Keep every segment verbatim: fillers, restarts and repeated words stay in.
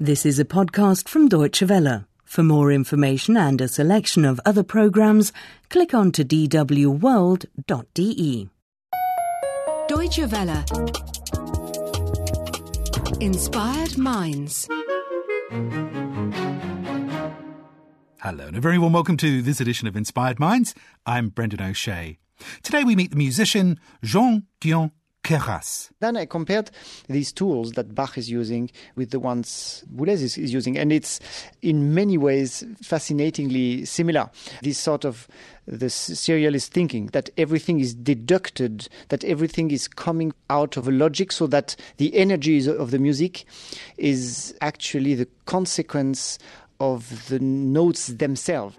This is a podcast from Deutsche Welle. For more information and a selection of other programs, click on to d w world dot d e. Deutsche Welle. Inspired Minds. Hello and a very warm welcome to this edition of Inspired Minds. I'm Brendan O'Shea. Today we meet the musician Jean-Guyon Queyras. Then I compared these tools that Bach is using with the ones Boulez is, is using, and it's in many ways fascinatingly similar. This sort of the serialist thinking that everything is deducted, that everything is coming out of a logic, so that the energy of the music is actually the consequence of the notes themselves.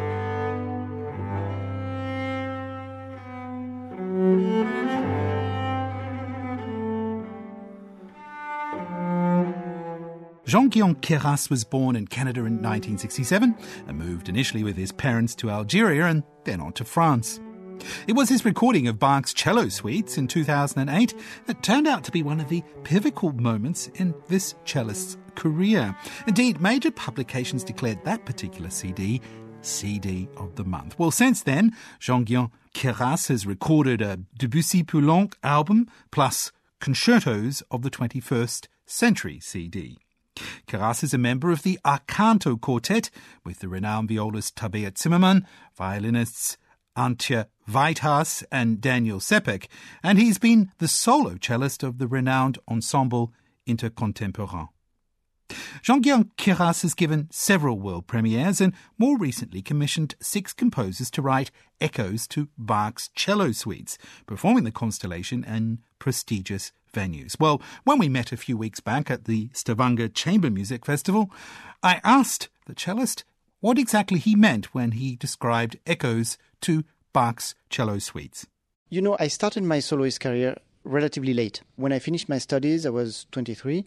Jean-Guyon Queyras was born in Canada in nineteen sixty-seven and moved initially with his parents to Algeria and then on to France. It was his recording of Bach's cello suites in two thousand eight that turned out to be one of the pivotal moments in this cellist's career. Indeed, major publications declared that particular C D C D of the month. Well, since then, Jean-Guyon Queyras has recorded a Debussy Poulenc album plus Concertos of the twenty-first Century C D. Queyras is a member of the Arcanto Quartet with the renowned violist Tabea Zimmermann, violinists Antje Weithas and Daniel Sepek, and he's been the solo cellist of the renowned ensemble Intercontemporain. Jean-Guyon Queyras has given several world premieres and more recently commissioned six composers to write echoes to Bach's cello suites, performing the constellation in prestigious venues. Well, when we met a few weeks back at the Stavanger Chamber Music Festival, I asked the cellist what exactly he meant when he described echoes to Bach's cello suites. You know, I started my soloist career relatively late. When I finished my studies, I was twenty-three.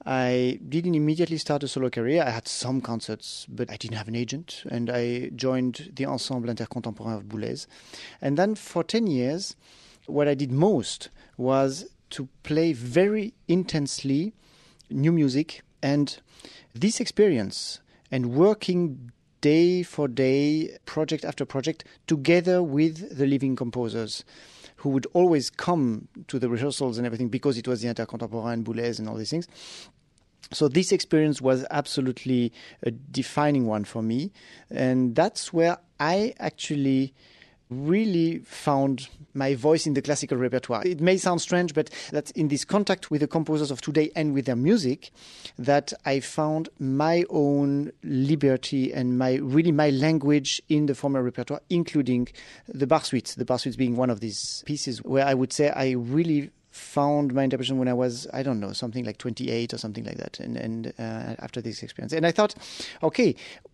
I didn't immediately start a solo career. I had some concerts, but I didn't have an agent. And I joined the Ensemble Intercontemporain of Boulez. And then for ten years, what I did most was to play very intensely new music. And this experience and working day for day, project after project, together with the living composers who would always come to the rehearsals and everything because it was the Intercontemporain, Boulez and all these things. So this experience was absolutely a defining one for me. And that's where I actually really found my voice in the classical repertoire. It may sound strange, but that's in this contact with the composers of today and with their music that I found my own liberty and my really my language in the former repertoire, including the Bach suites, the Bach suites being one of these pieces where I would say I really found my interpretation when I was, I don't know, something like twenty-eight or something like that, and, and uh, after this experience. And I thought, okay,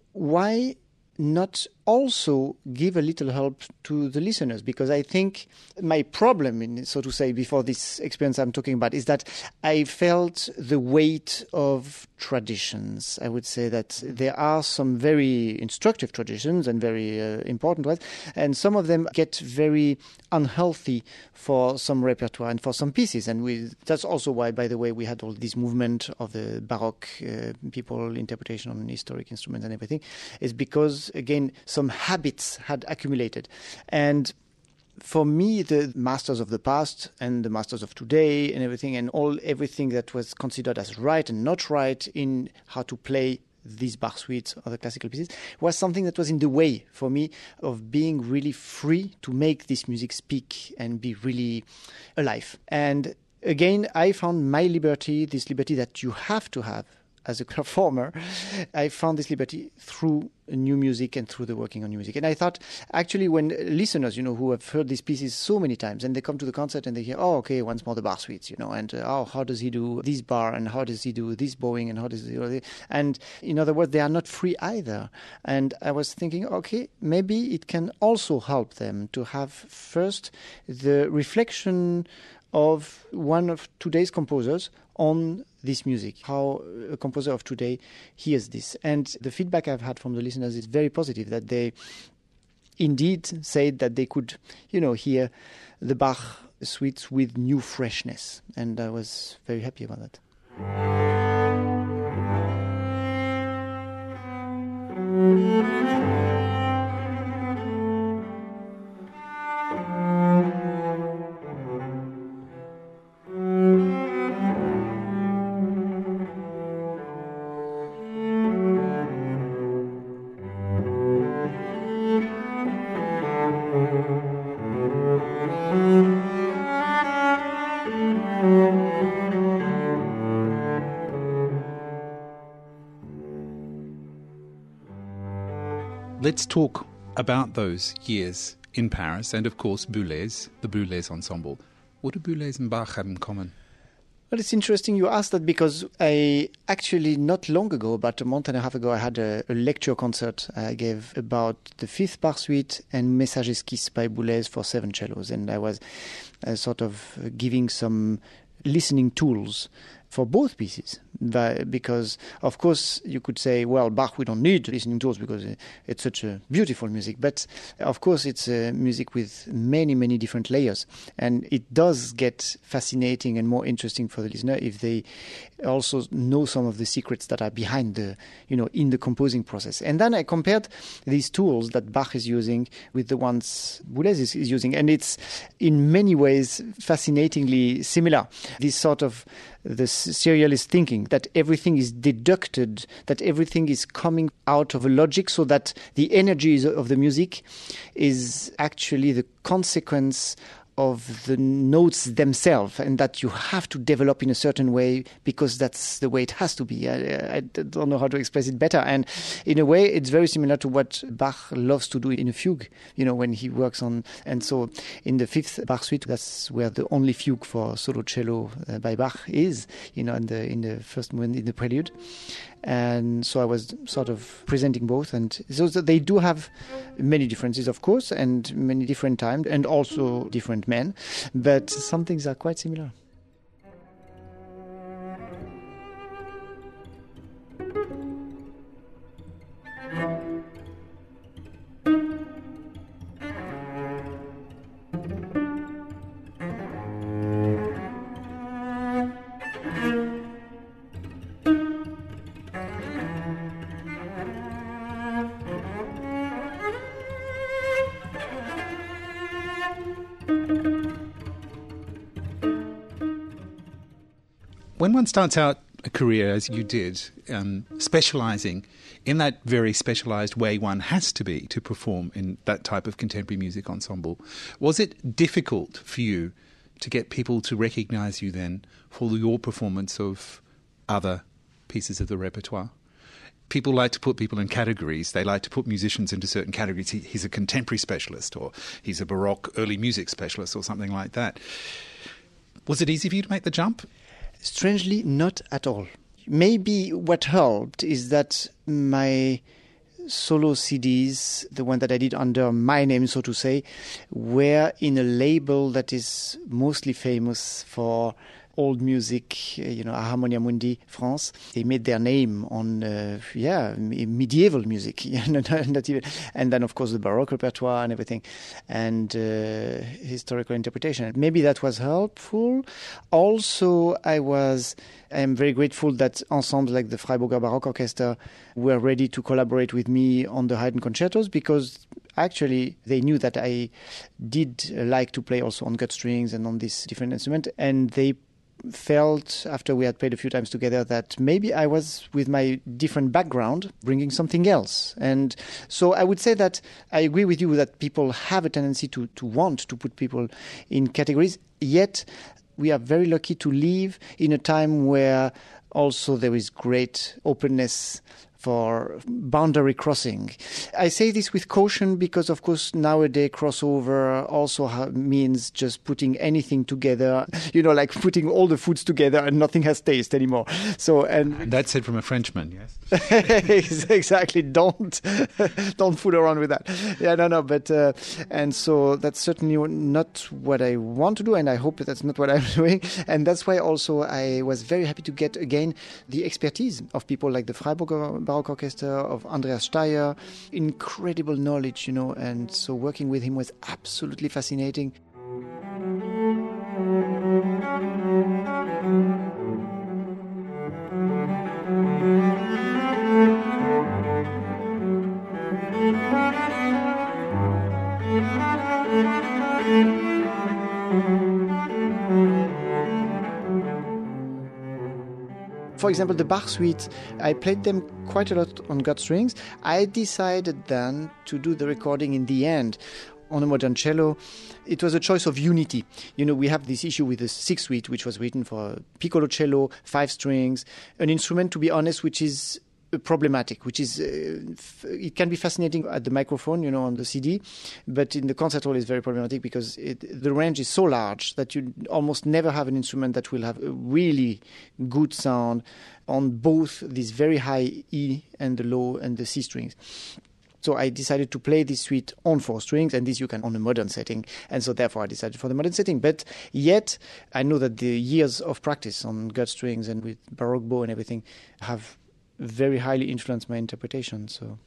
why not also give a little help to the listeners? Because I think my problem, in, so to say, before this experience I'm talking about, is that I felt the weight of traditions. I would say that there are some very instructive traditions and very uh, important ones, and some of them get very unhealthy for some repertoire and for some pieces. And we, that's also why, by the way, we had all this movement of the Baroque uh, people interpretation on historic instruments and everything, is because, again, some habits had accumulated. And for me, the masters of the past and the masters of today and everything, and all everything that was considered as right and not right in how to play these Bach suites or the classical pieces, was something that was in the way for me of being really free to make this music speak and be really alive. And again, I found my liberty, this liberty that you have to have as a performer. I found this liberty through new music and through the working on new music. And I thought, actually, when listeners, you know, who have heard these pieces so many times, and they come to the concert and they hear, oh, okay, once more the Bach suites, you know, and uh, oh, how does he do this bar, and how does he do this bowing, and how does he do this? And in other words, they are not free either. And I was thinking, okay, maybe it can also help them to have first the reflection of one of today's composers on this music, how a composer of today hears this. And the feedback I've had from the listeners is very positive, that they indeed said that they could, you know, hear the Bach suites with new freshness. And I was very happy about that. Let's talk about those years in Paris and, of course, Boulez, the Boulez Ensemble. What do Boulez and Bach have in common? Well, it's interesting you asked that because I actually, not long ago, about a month and a half ago, I had a, a lecture concert I gave about the fifth Bach suite and Message Esquisse by Boulez for seven cellos. And I was uh, sort of giving some listening tools for both pieces. But because, of course, you could say, well, Bach, we don't need listening tools because it's such a beautiful music. But, of course, it's a music with many, many different layers. And it does get fascinating and more interesting for the listener if they also know some of the secrets that are behind the, you know, in the composing process. And then I compared these tools that Bach is using with the ones Boulez is, is using. And it's, in many ways, fascinatingly similar. This sort of the serialist thinking, that everything is deducted, that everything is coming out of a logic, so that the energy of the music is actually the consequence of the notes themselves, and that you have to develop in a certain way because that's the way it has to be. I, I don't know how to express it better. And in a way, it's very similar to what Bach loves to do in a fugue, you know, when he works on. And so in the fifth Bach suite, that's where the only fugue for solo cello uh, by Bach is, you know, in the, in the first movement, in the prelude. And so I was sort of presenting both. And so they do have many differences, of course, and many different times, and also different men. But some things are quite similar. When one starts out a career, as you did, um, specialising in that very specialised way one has to be to perform in that type of contemporary music ensemble, was it difficult for you to get people to recognise you then for your performance of other pieces of the repertoire? People like to put people in categories. They like to put musicians into certain categories. He, he's a contemporary specialist, or he's a Baroque early music specialist, or something like that. Was it easy for you to make the jump? Strangely, not at all. Maybe what helped is that my solo C Ds, the one that I did under my name, so to say, were in a label that is mostly famous for old music, you know, Harmonia Mundi, France. They made their name on, uh, yeah, medieval music, not even, and then, of course, the Baroque repertoire and everything, and uh, historical interpretation. Maybe that was helpful. Also, I was, I am very grateful that ensembles like the Freiburger Baroque Orchestra were ready to collaborate with me on the Haydn concertos, because actually they knew that I did like to play also on gut strings and on this different instrument, and they felt, after we had played a few times together, that maybe I was, with my different background, bringing something else. And so I would say that I agree with you that people have a tendency to, to want to put people in categories, yet we are very lucky to live in a time where also there is great openness for boundary crossing. I say this with caution because, of course, nowadays crossover also ha- means just putting anything together, you know, like putting all the foods together and nothing has taste anymore. So, and that's it from a Frenchman, yes. Exactly. Don't don't fool around with that. Yeah, no, no. But uh, and so that's certainly not what I want to do, and I hope that's not what I'm doing. And that's why also I was very happy to get again the expertise of people like the Freiburger Baroque Orchestra, of Andreas Steyer. Incredible knowledge, you know, and so working with him was absolutely fascinating. For example, the Bach suite, I played them quite a lot on gut strings. I decided then to do the recording in the end on a modern cello. It was a choice of unity. You know, we have this issue with the sixth suite, which was written for piccolo cello, five strings, an instrument, to be honest, which is problematic, which is, uh, f- it can be fascinating at the microphone, you know, on the C D, but in the concert hall it's very problematic because it, the range is so large that you almost never have an instrument that will have a really good sound on both this very high E and the low and the C strings. So I decided to play this suite on four strings, and this you can on a modern setting. And so therefore I decided for the modern setting. But yet I know that the years of practice on gut strings and with Baroque bow and everything have very highly influenced my interpretation. So.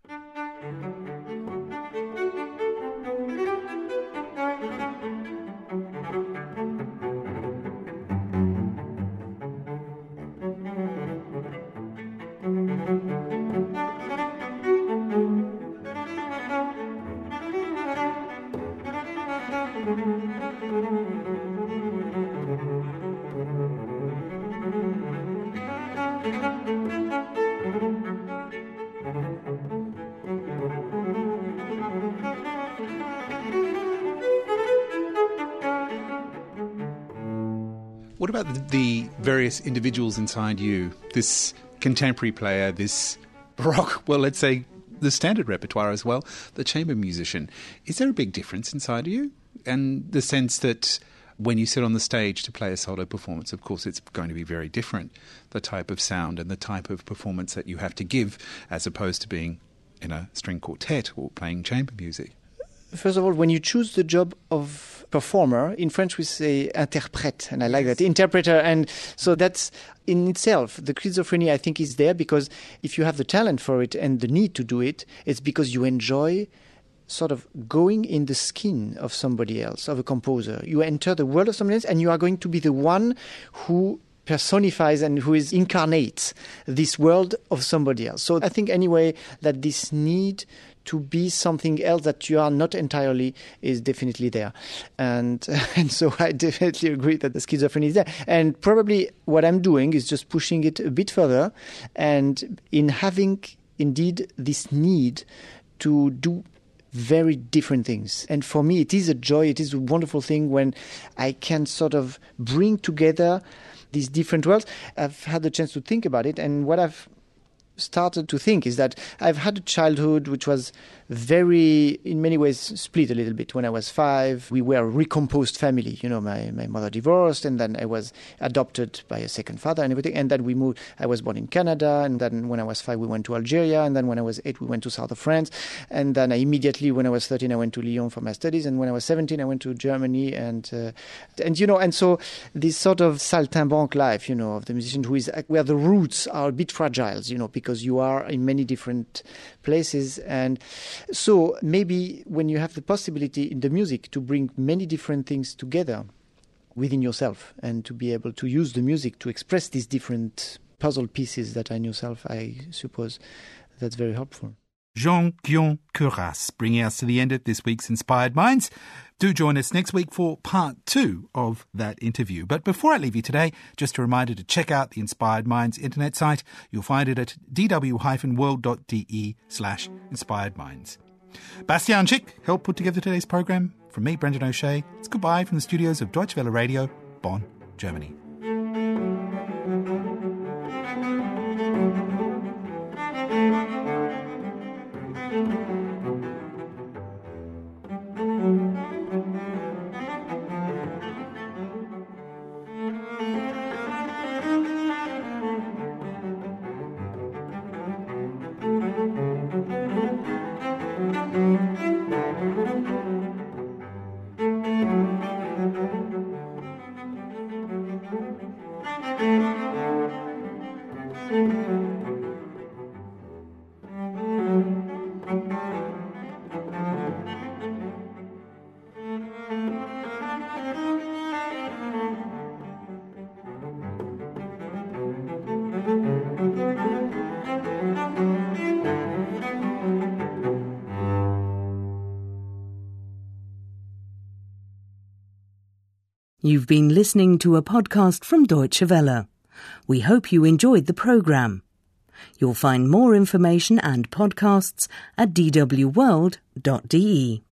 What about the, the various individuals inside you? This contemporary player, this Baroque, well, let's say the standard repertoire as well, the chamber musician. Is there a big difference inside of you? And the sense that when you sit on the stage to play a solo performance, of course, it's going to be very different, the type of sound and the type of performance that you have to give as opposed to being in a string quartet or playing chamber music. First of all, when you choose the job of performer, in French we say interprète, and I like that, interpreter. And so that's in itself, the schizophrenia I think is there because if you have the talent for it and the need to do it, it's because you enjoy sort of going in the skin of somebody else, of a composer. You enter the world of somebody else and you are going to be the one who personifies and who is incarnates this world of somebody else. So I think anyway that this need to be something else that you are not entirely is definitely there. And and so I definitely agree that the schizophrenia is there. And probably what I'm doing is just pushing it a bit further and in having indeed this need to do very different things. And for me, it is a joy, it is a wonderful thing when I can sort of bring together these different worlds. I've had the chance to think about it, and what I've started to think is that I've had a childhood which was very, in many ways, split a little bit. When I was five, we were a recomposed family. You know, my, my mother divorced, and then I was adopted by a second father and everything. And then we moved, I was born in Canada, and then when I was five, we went to Algeria, and then when I was eight, we went to south of France. And then I immediately, when I was thirteen, I went to Lyon for my studies, and when I was seventeen, I went to Germany. And, uh, and you know, and so this sort of saltimbanque life, you know, of the musician who is, where the roots are a bit fragile, you know, because you are in many different places. And so maybe when you have the possibility in the music to bring many different things together within yourself and to be able to use the music to express these different puzzle pieces that are in yourself, I suppose that's very helpful. Jean-Guyon Queyras, bringing us to the end of this week's Inspired Minds. Do join us next week for part two of that interview. But before I leave you today, just a reminder to check out the Inspired Minds internet site. You'll find it at dw-world.de slash inspired minds. Bastian Schick helped put together today's programme. From me, Brendan O'Shea, it's goodbye from the studios of Deutsche Welle Radio, Bonn, Germany. You've been listening to a podcast from Deutsche Welle. We hope you enjoyed the programme. You'll find more information and podcasts at d w world dot d e.